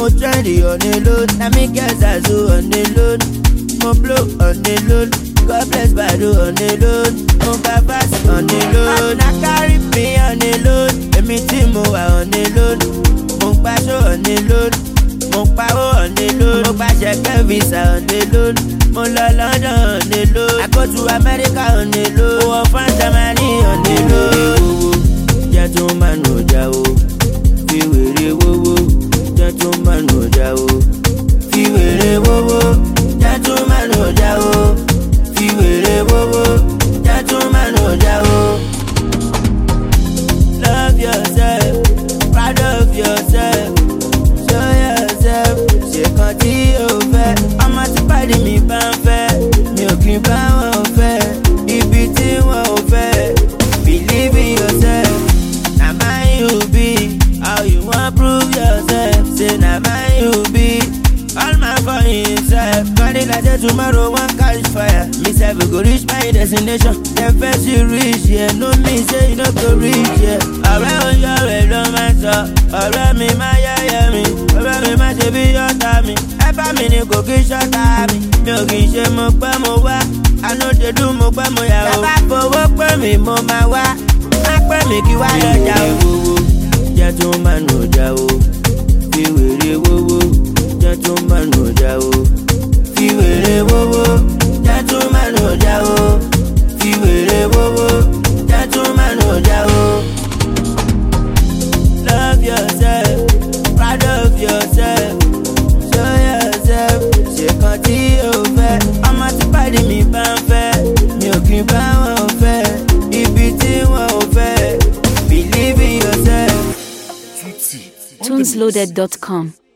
Mo trendy on the load, na me get Zazu on the load. Mo blow on the load, God bless Badu on the load. Mo babas on the load, na carry me on the load. Emi tí mo wà on the load. Mo pa show on the load, mo pa o on the load. Mo pa ṣẹ̀kẹ́ visa on the load. Mo lọ London on the load. I go to America on the load. Mo wọ France Germany on the load. Gentleman ò jà o, fi wèrè wówó. Gentleman ò jà o, fi wèrè wówó. Gentleman ò jà o, fi wèrè wówó. Gentleman ò jà o. Love yourself, proud of yourself. Show yourself, ṣe kan tí o fẹ́. Ọmọ tí pàdé mi bá ń fẹ́, mi ò kí n bá wọn fẹ́. Ibi tí wọn ò fẹ́, believe in yourself. Na man you be, how you wan prove yourself? Say na man you be, all man for himself. Money like say tomorrow wan catch fire. Me sef go reach my destination. Dem first you reach here, no mean say you no go reach here. Ọ̀rẹ́ oúnjẹ rẹ̀ ló máa ń sọ, ọ̀rẹ́ mi máa yẹ̀yẹ́ mi, ọ̀rẹ́ mi máa ṣe bí ọ̀tá mi. Ẹ bá mi ní kò kí ṣọ́tá mi, mi ò kì í ṣe mo pẹ́ mo wá. Ànódedú mo pẹ́ mo yà o. Bàbá fowó pé mi mo máa wá, má pẹ́ mi kí wá lọ́jà o. Gentleman ò jà o, fi wèrè wówó. Gentleman ò jà o, fi wèrè wówó. Gentleman ò jà o, fi wèrè wówó. Gentleman ò jà o. Love yourself, proud of yourself. Show yourself, ṣe kan tí o fẹ́. Ọmọ tí pàdé mi bá ń fẹ́, mi ò kí n bá wọn fẹ́. Ibi tí wọn ò fẹ́, believe in yourself. Tunesloaded.com